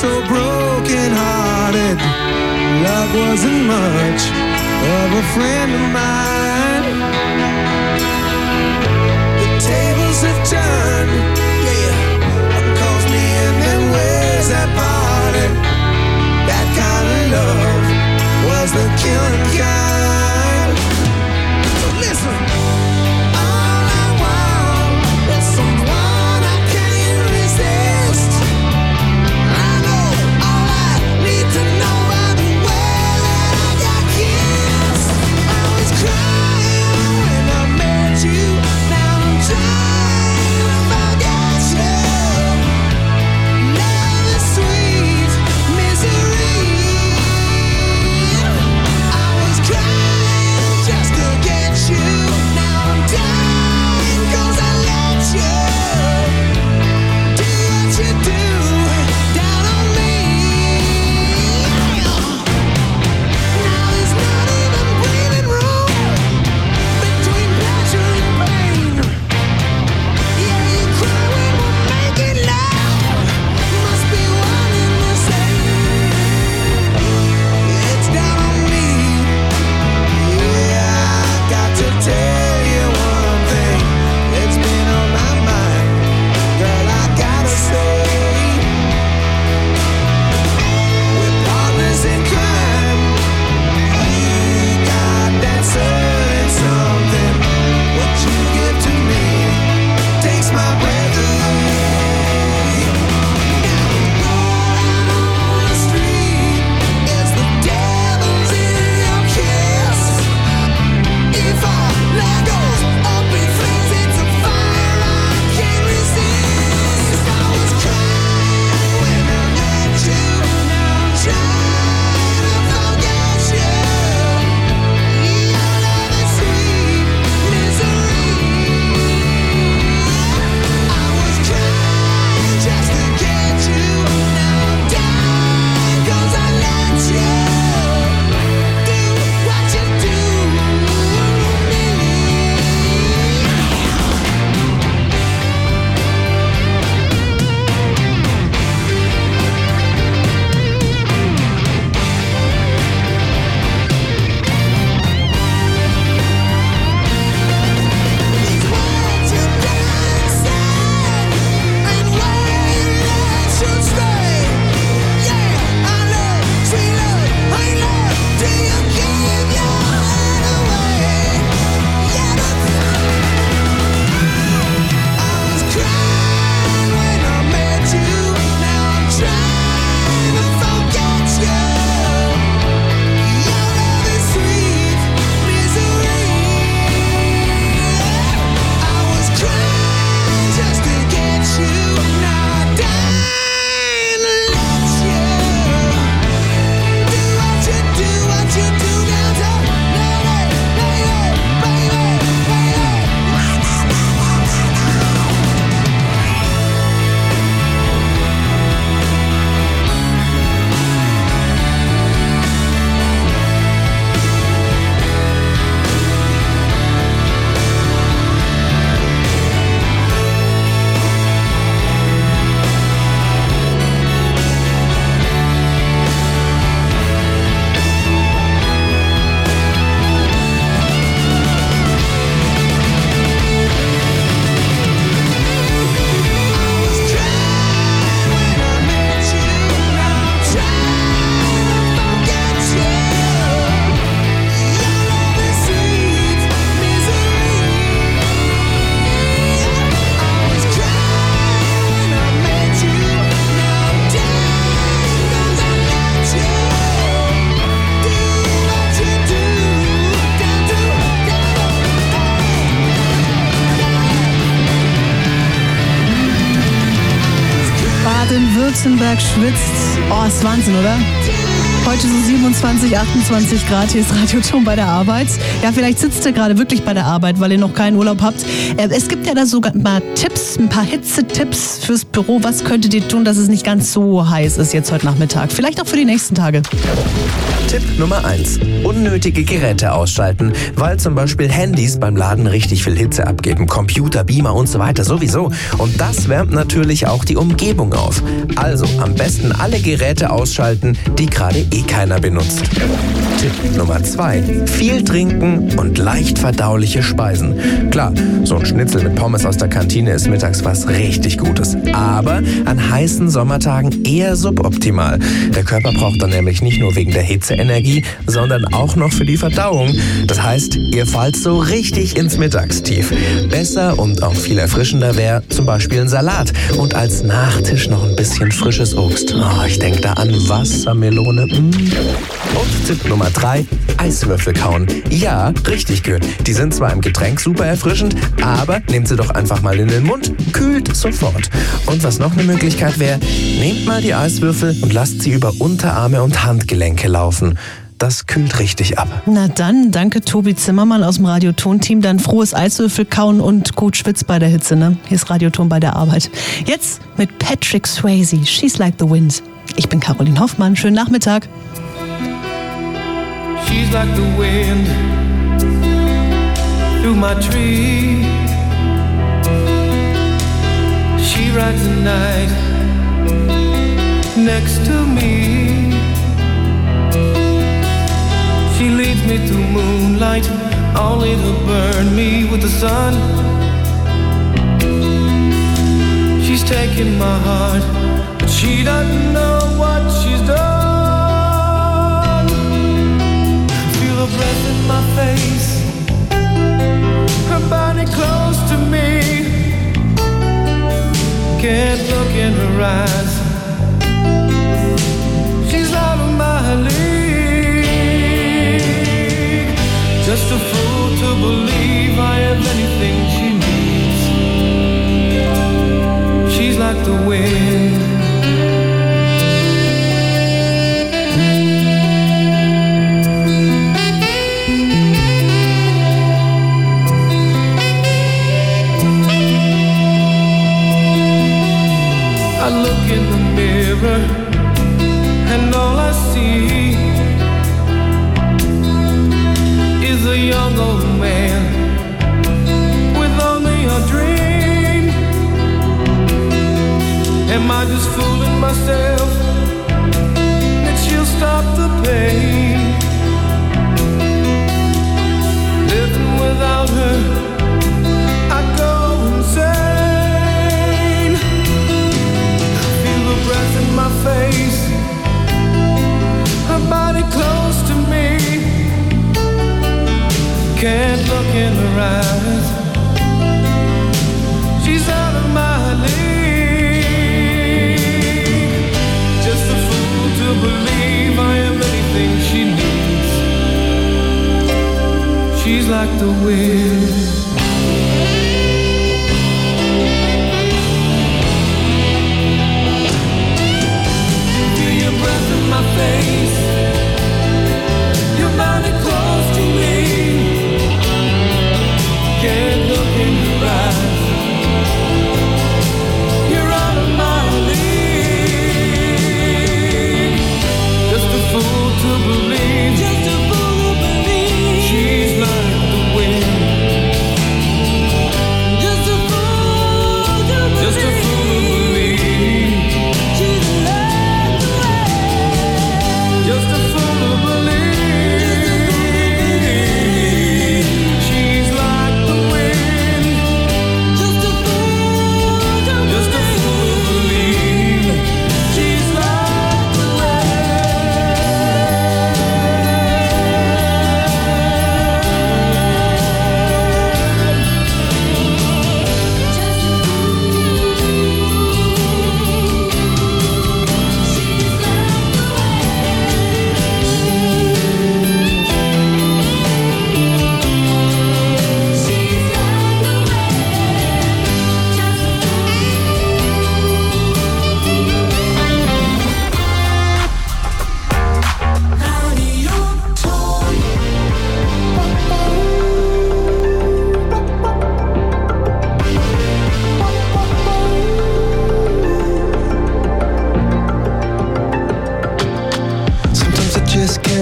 so broken hearted. Love wasn't much of a friend of mine. The tables have turned, yeah. One calls me and then where's that party? That kind of love was the killing kind. So listen, all I want is someone I can't resist. I know all I need to know by the way that I got kissed. I was crying when I met you. Now I'm trying to forget you. Love is sweet misery. I was crying just to get you. Now I'm dying 'cause I let you do what you do down on me. Now there's not even breathing room between pleasure and pain. Yeah, you cry when we're making love. Must be one and the same. It's down on me. Yeah, I got to tell you one thing. It's been on my mind. Girl, I gotta say, we're partners in crime. You got that certain something. What you give to me takes my breath away. Now rolling on the street is the devil's in your kiss. If our love goes up in flames, it's a fire I can't resist. I was crying when I met you. Now I'm trying to forget you. Your love is sweet misery. I was crying just to get you. Now I'm dying 'cause I let you do what you do to me. These words you done said and where you led should stay. Yeah, I love, sweet love, ain't love till you give your head away. Yeah, I was crying when I met you. Now I'm trying to forget you. Your love is sweet misery. I was crying just to get you. Now I'm dying to let you do what you do down to Baden-Württemberg schwitzt. Oh, ist Wahnsinn, oder? Heute so 27, 28 Grad, hier ist Radio Turm bei der Arbeit. Ja, vielleicht sitzt ihr gerade wirklich bei der Arbeit, weil ihr noch keinen Urlaub habt. Es gibt ja da sogar mal Tipps, ein paar Hitze-Tipps fürs Büro. Was könntet ihr tun, dass es nicht ganz so heiß ist jetzt heute Nachmittag? Vielleicht auch für die nächsten Tage. Tipp Nummer 1. Unnötige Geräte ausschalten, weil zum Beispiel Handys beim Laden richtig viel Hitze abgeben. Computer, Beamer und so weiter sowieso. Und das wärmt natürlich auch die Umgebung auf. Also am besten alle Geräte ausschalten, die gerade keiner benutzt. Tipp Nummer 2. Viel trinken und leicht verdauliche Speisen. Klar, so ein Schnitzel mit Pommes aus der Kantine ist mittags was richtig Gutes. Aber an heißen Sommertagen eher suboptimal. Der Körper braucht dann nämlich nicht nur wegen der Hitze Energie, sondern auch noch für die Verdauung. Das heißt, ihr fallt so richtig ins Mittagstief. Besser und auch viel erfrischender wäre zum Beispiel ein Salat. Und als Nachtisch noch ein bisschen frisches Obst. Oh, ich denke da an Wassermelone. Und Tipp Nummer 3, Eiswürfel kauen. Ja, richtig gehört. Die sind zwar im Getränk super erfrischend, aber nehmt sie doch einfach mal in den Mund, kühlt sofort. Und was noch eine Möglichkeit wäre, nehmt mal die Eiswürfel und lasst sie über Unterarme und Handgelenke laufen. Das kühlt richtig ab. Na dann, danke Tobi Zimmermann aus dem Radio-Ton-Team. Dann frohes Eiswürfel kauen und gut schwitzt bei der Hitze, ne? Hier ist Radio Ton bei der Arbeit. Jetzt mit Patrick Swayze, She's Like the Wind. Ich bin Caroline Hoffmann, schönen Nachmittag. She's like the wind through my tree. She rides the night next to me. She leads me through moonlight, only to burn me with the sun. She's taking my heart, but she doesn't know what she's done. Feel her breath in my face, her body close to me. Can't look in her eyes, she's out of my league. Just a fool to believe I have anything she needs. She's like the wind. I look in the mirror and all I see is a young old man with only a dream. Am I just fooling myself that she'll stop the pain? Living without her, I go insane. Feel her breath in my face, her body close to me. Can't look in her eyes, she's out of my league. Just a fool to believe I am anything she needs. She's like the wind. Feel your breath in my face, your body close to me. Can't look in your eyes, you're out of my league. Just a fool to believe, she's like the wind.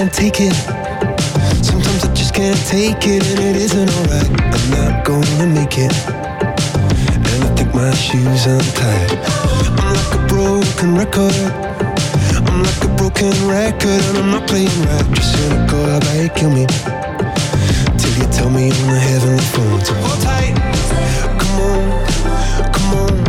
can't take it. Sometimes I just can't take it, and it isn't alright. I'm not gonna make it, and I think my shoes untied. I'm like a broken record. I'm like a broken record, and I'm not playing right. Just cynical, how about you kill me till you tell me on the heavenly phone to hold tight. Come on, come on.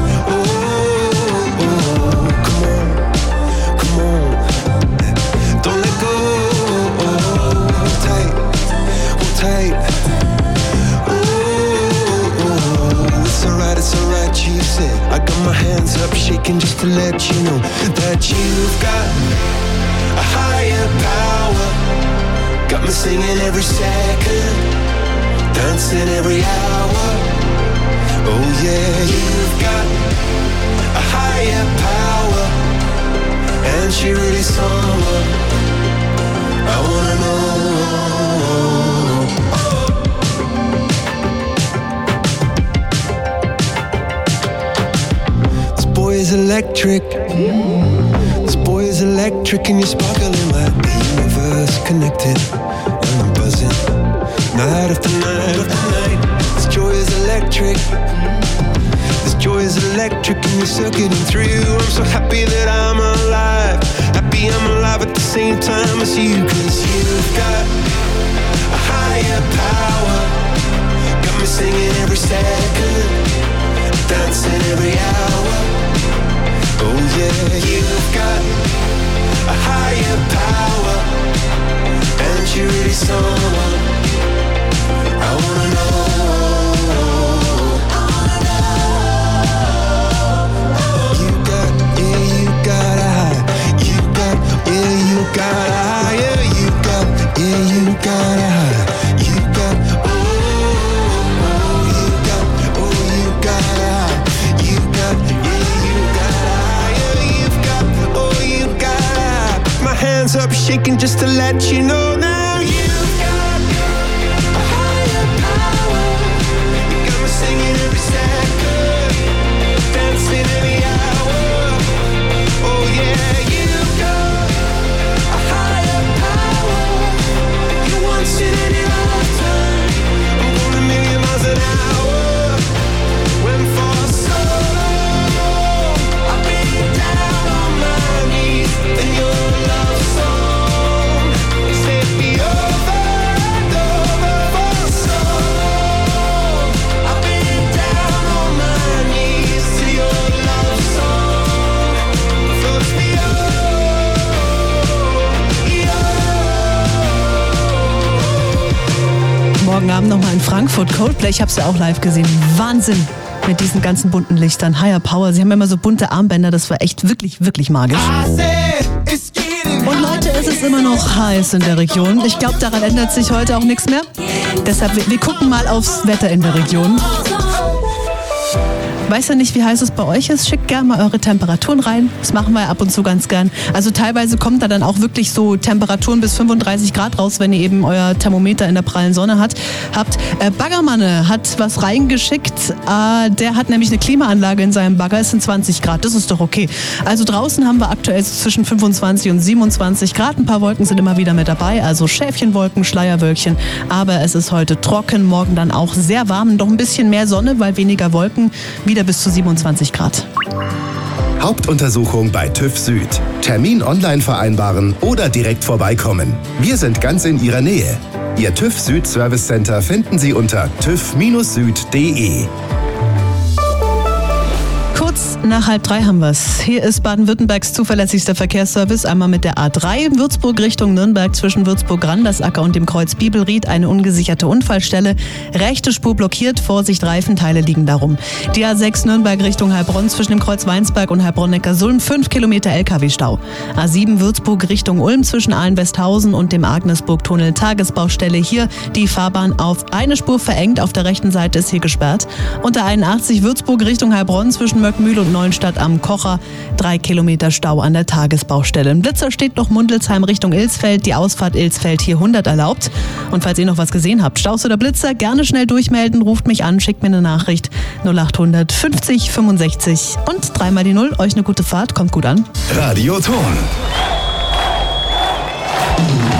You said I got my hands up shaking just to let you know that you've got a higher power. Got me singing every second, dancing every hour. Oh yeah, you've got a higher power, and she really someone I wanna know. Is electric. This boy is electric, and you're sparkling like the universe connected. And I'm buzzing night after night after night. This joy is electric. This joy is electric, and you're circuiting through. I'm so happy that I'm alive. Happy I'm alive at the same time as you. 'Cause you've got a higher power. Got me singing every second, dancing every hour. Oh yeah, you've got a higher power, and you're really someone I wanna know. You got, yeah, you got a high. You got, yeah, you got a higher. You got, yeah, you got a high. You got, oh, you got, oh, you got a high. You got, yeah. Hands up shaking just to let you know now you've got a higher power. You got me singing every second, dancing every hour. Oh yeah, you've got a higher power. You once in any lifetime. I'm going a million miles an hour. When for so long I've been down on my knees, and you're morgen Abend nochmal in Frankfurt. Coldplay, ich habe es ja auch live gesehen. Wahnsinn mit diesen ganzen bunten Lichtern. Higher Power, sie haben immer so bunte Armbänder, das war echt wirklich, wirklich magisch. Und Leute, es ist immer noch heiß in der Region. Ich glaube, daran ändert sich heute auch nichts mehr. Deshalb, wir gucken mal aufs Wetter in der Region. Weiß ja nicht, wie heiß es bei euch ist. Schickt gerne mal eure Temperaturen rein. Das machen wir ja ab und zu ganz gern. Also teilweise kommt da dann auch wirklich so Temperaturen bis 35 Grad raus, wenn ihr eben euer Thermometer in der prallen Sonne habt. Baggermanne hat was reingeschickt. Der hat nämlich eine Klimaanlage in seinem Bagger. Es sind 20 Grad. Das ist doch okay. Also draußen haben wir aktuell zwischen 25 und 27 Grad. Ein paar Wolken sind immer wieder mit dabei. Also Schäfchenwolken, Schleierwölkchen. Aber es ist heute trocken. Morgen dann auch sehr warm. Doch ein bisschen mehr Sonne, weil weniger Wolken. Wieder bis zu 27 Grad. Hauptuntersuchung bei TÜV Süd. Termin online vereinbaren oder direkt vorbeikommen. Wir sind ganz in Ihrer Nähe. Ihr TÜV Süd Service Center finden Sie unter tüv-süd.de. Kurz nach 2:30 haben wir es. Hier ist Baden-Württembergs zuverlässigster Verkehrsservice. Einmal mit der A3 Würzburg Richtung Nürnberg zwischen Würzburg-Randersacker und dem Kreuz Bibelried. Eine ungesicherte Unfallstelle. Rechte Spur blockiert. Vorsicht, Reifenteile liegen darum. Die A6 Nürnberg Richtung Heilbronn zwischen dem Kreuz Weinsberg und Heilbronn-Neckarsulm. 5 Kilometer LKW-Stau. A7 Würzburg Richtung Ulm zwischen Ahlen-Westhausen und dem Agnesburg-Tunnel. Tagesbaustelle hier. Die Fahrbahn auf eine Spur verengt. Auf der rechten Seite ist hier gesperrt. Und der 81 Würzburg Richtung Heilbronn zwischen Möckmühl und Neuenstadt am Kocher. 3 Kilometer Stau an der Tagesbaustelle. Im Blitzer steht noch Mundelsheim Richtung Ilsfeld. Die Ausfahrt Ilsfeld hier 100 erlaubt. Und falls ihr noch was gesehen habt, Staus oder Blitzer, gerne schnell durchmelden. Ruft mich an, schickt mir eine Nachricht. 0800 50 65 und 3 die 0. Euch eine gute Fahrt, kommt gut an. Radioton.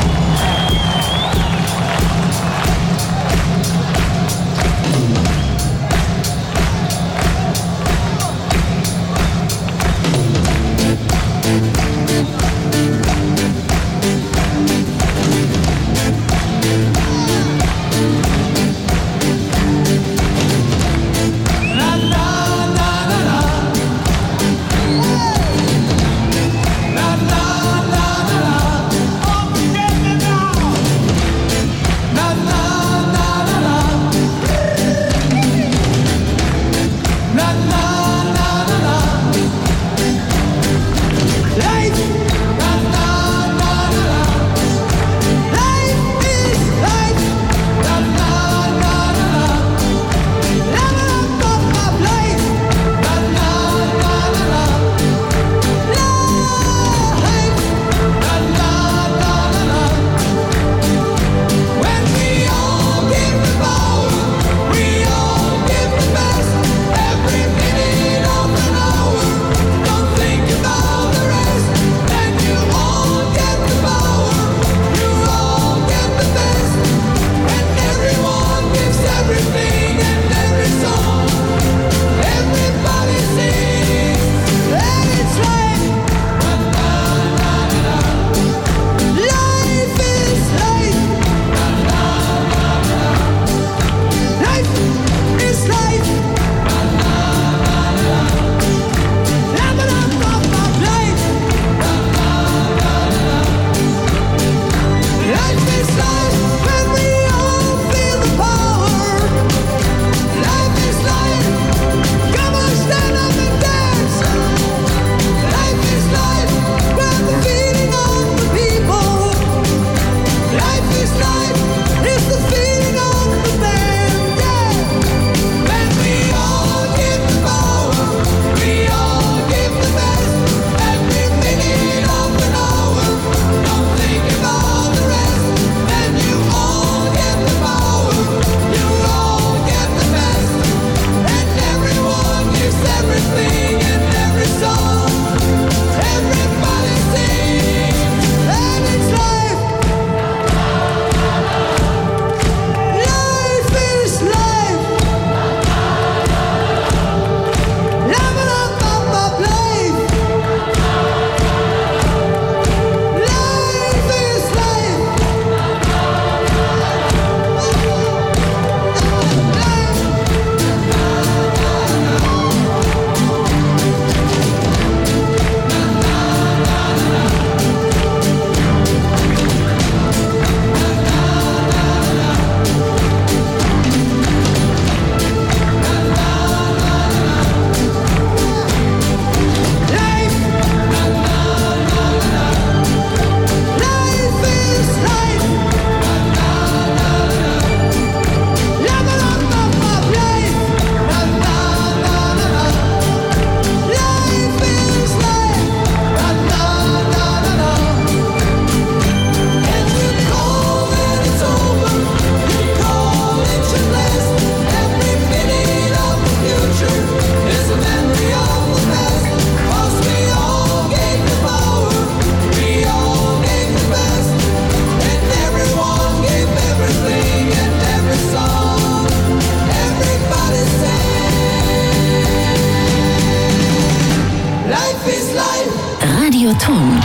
Radioton.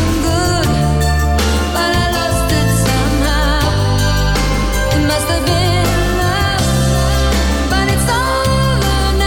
Must have been